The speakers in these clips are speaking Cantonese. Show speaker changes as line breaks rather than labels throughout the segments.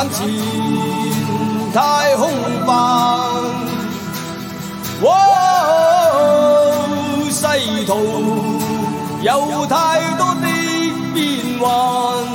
眼前太空泛，世途有太多的變幻。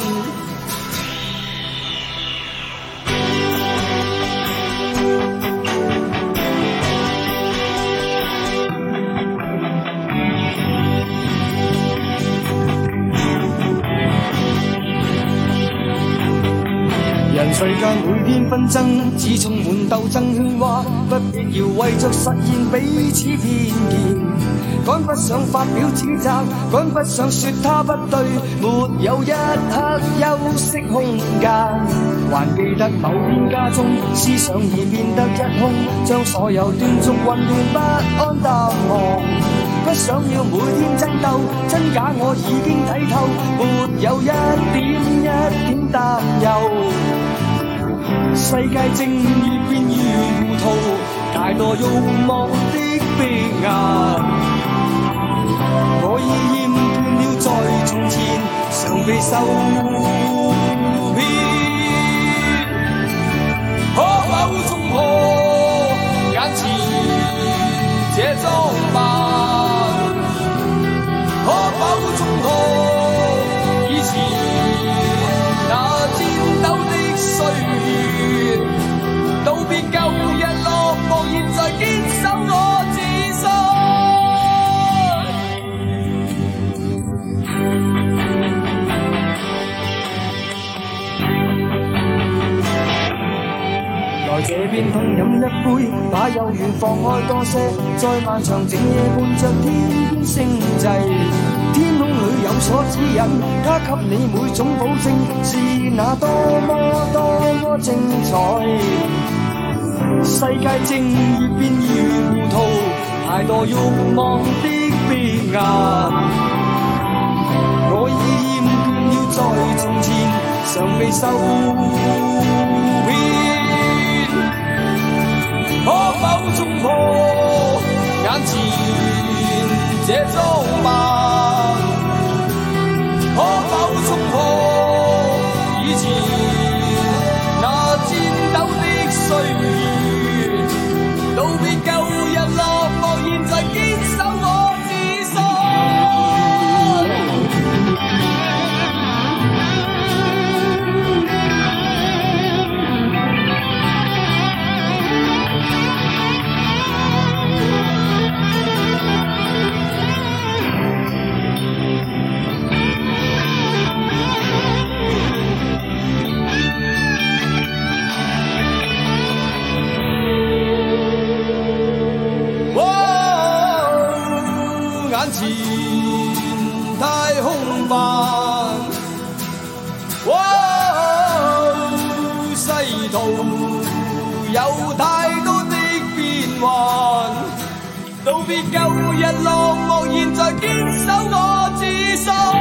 人世間每天紛爭，只充滿鬥爭喧嘩，不必要為着實現彼此偏見。趕不上發表指責，趕不上說他不對，沒有一刻休息空間。還記得某天家中，思想已變得一空，將所有斷續混亂不安淡忘。不想要每天爭鬥，真假我已經睇透，沒有一點擔憂。世界正越變越糊塗，太多慾望的逼壓。我已厭倦了在從前常被受騙，可否衝破眼前這裝扮？可否衝破以前那顫抖的歲月？道別舊日落寞，現在堅守我自信。來這邊痛飲一杯，把幽怨放開多些，在漫長整夜伴着天邊星際，天空裏有所指引，它給你每種保證，是那多麼精彩。世界正越變越糊塗，太多慾望的逼壓。我已厭倦了在從前常被受騙。可否衝破眼前這裝扮？可否衝破以前那顫抖的歲月？道別舊日落寞，現在堅守我自信。眼前太空泛，世途有太多的變幻。道別舊日落寞，現在堅守我自信。